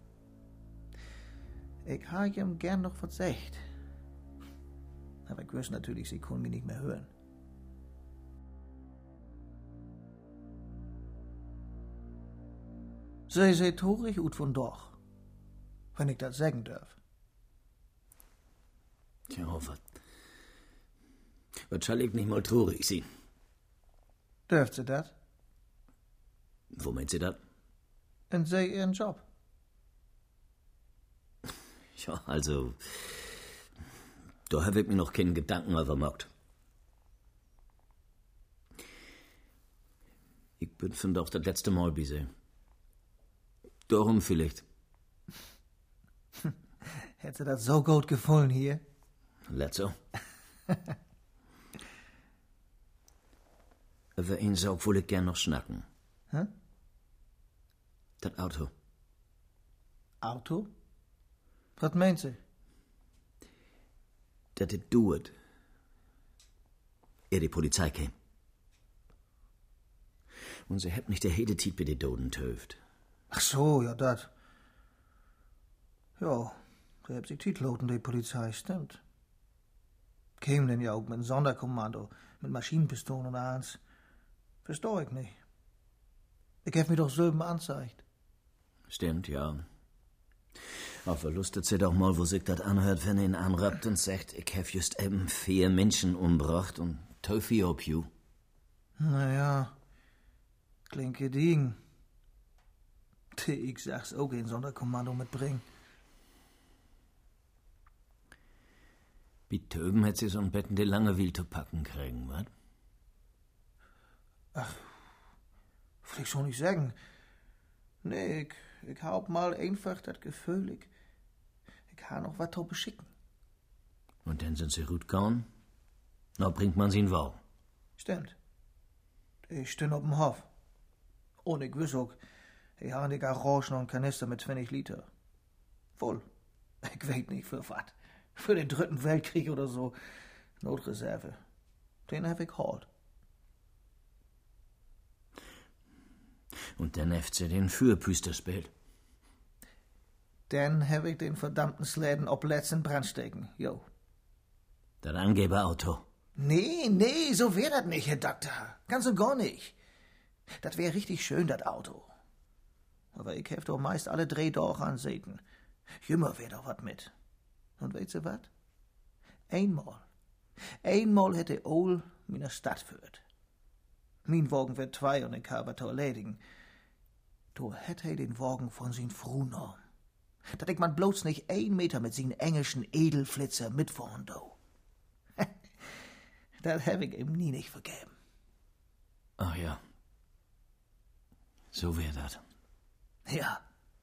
Ich ha ihm gern noch was sagt. Aber ich wüsste natürlich, sie können mich nicht mehr hören. Sie seht horig ut von doch, wenn ich das sagen darf. Tja, was soll ich nicht mal traurig sein? Dürft sie das? Wo meint sie das? Und sie ihren Job. Ja, also, da habe ich mir noch keinen Gedanken übermockt. Ich bin von doch das letzte Mal bisher. Darum vielleicht. Hätte das so gut gefallen hier? Letzo. Über ihn so wohl ich gern noch schnacken. Hä? Das Auto. Auto? Was meint sie? Das it dauert. Die Polizei käme. Und sie hat nicht der Hedetit bei den Doden töft. Ach so, ja, dat. Ja, da hat sich Titloten die Polizei, stimmt. Kämen denn ja auch mit einem Sonderkommando, mit Maschinenpistolen und alles. Versteh ich nicht. Ich hab mir doch selber anzeigt. Stimmt, ja. Aber verlustet sie doch mal, wo sich das anhört, wenn ihn anrappt und sagt, ich hab just eben 4 Menschen umgebracht und Töpfi ob you. Naja, klingt gediegen. Ich sag's auch ein Sonderkommando mitbringen. Bei Töben hat sie so ein Betten die Langeweil zu packen kriegen, wat? Will ich schon nicht sagen. Nee, ich hab mal einfach das Gefühl, ich kann noch was zu beschicken. Und dann sind sie gut gegangen? Na, bringt man sie in Wagen. Stimmt. Ich steh auf dem Hof. Und ich wiss auch, ich habe in der Garage noch einen Kanister mit 20 Liter. Voll. Ich weiß nicht für was. Für den 3. Weltkrieg oder so. Notreserve. Den hab ich geholt. Und dann heft sie den Fürpüster spielt. Dann hab ich den verdammten Släden ob letzten Brand stecken. Jo. Das Angeberauto. Nee, so wär das nicht, Herr Doktor. Ganz und gar nicht. Das wär richtig schön, das Auto. Aber ich hef doch meist alle 3 Tage ansehen. Jümmer wär doch wat mit. Und weißt du wat? Einmal hätte Ohl meine Stadt führt. Mein Wagen wird 2 und ich habe zu erledigen. Da hätte er den Wagen von sin Fru noch. Dat ich man bloß nicht 1 Meter mit sin englischen Edelflitzer mitfahren do. Das hab ich ihm nie nicht vergeben. Ach ja. So wär das. Ja.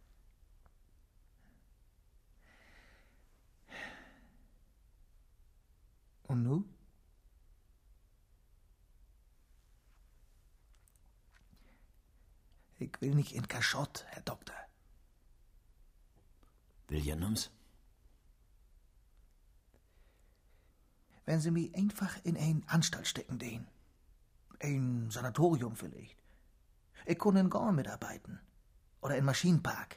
Und nu? Ich will nicht in Kaschott, Herr Doktor. Williams? Wenn Sie mich einfach in ein Anstalt stecken, den. Ein Sanatorium vielleicht. Ich kann in Gorn mitarbeiten. Oder in Maschinenpark.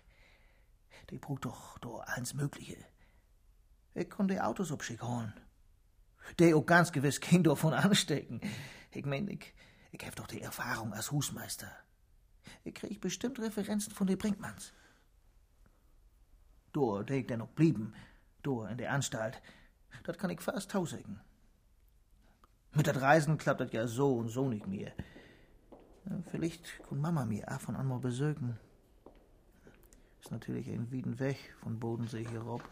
Die braucht doch alles Mögliche. Ich kann die Autos abschicken. Der auch ganz gewiss kein davon anstecken. Ich mein, ich hab doch die Erfahrung als Husmeister. Ich krieg bestimmt Referenzen von den Brinkmanns. Da, der ich denn noch blieben, da in der Anstalt, das kann ich fast tausigen. Mit das Reisen klappt das ja so und so nicht mehr. Ja, vielleicht kann Mama mir ab und an mal besögen. Ist natürlich ein Wieden weg von Bodensee hier rob.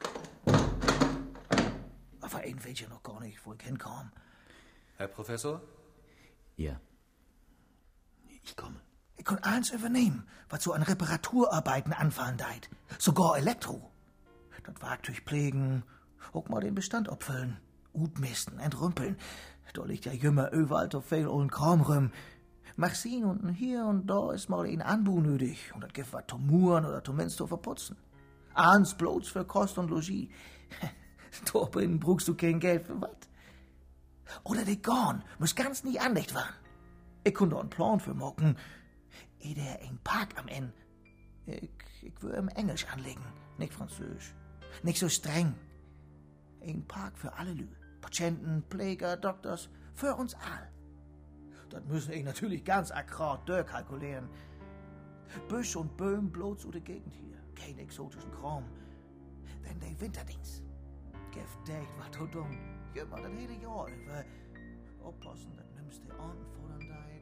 Aber ein weiß ja noch gar nicht, wo ich hinkomme. Herr Professor? Ja. Ich komme. Ich kann eins übernehmen, was so an Reparaturarbeiten anfallen deit. Sogar Elektro. Das Werkzeug pflegen, auch mal den Bestand abfüllen, utmisten, entrümpeln. Da liegt ja jümmer überall so viel ollen Kram rum. Mach sehen und hier und da ist mal ein Anbu nötig. Und das gibt was zum Muren oder zumindest zu verputzen. Eins bloß für Kost und Logis. Da drin brauchst du kein Geld für was. Oder die Gorn muss ganz nie anlegt werden. Ich kann da einen Plan für mocken. Der ein Park am Ende. Ich würde im Englisch anlegen, nicht Französisch. Nicht so streng. Ein Park für alle Lü. Patienten, Pfleger, Doktors, für uns all. Das müssen ich natürlich ganz akkurat durchkalkulieren. Büsch und Böhm bloß über die Gegend hier. Kein exotischen Kram. Denn der Winterdings. Gift dächt was zu dumm. Jümmer das hele Jahr über. Oppassen, das nimmst du Ahnden vor dann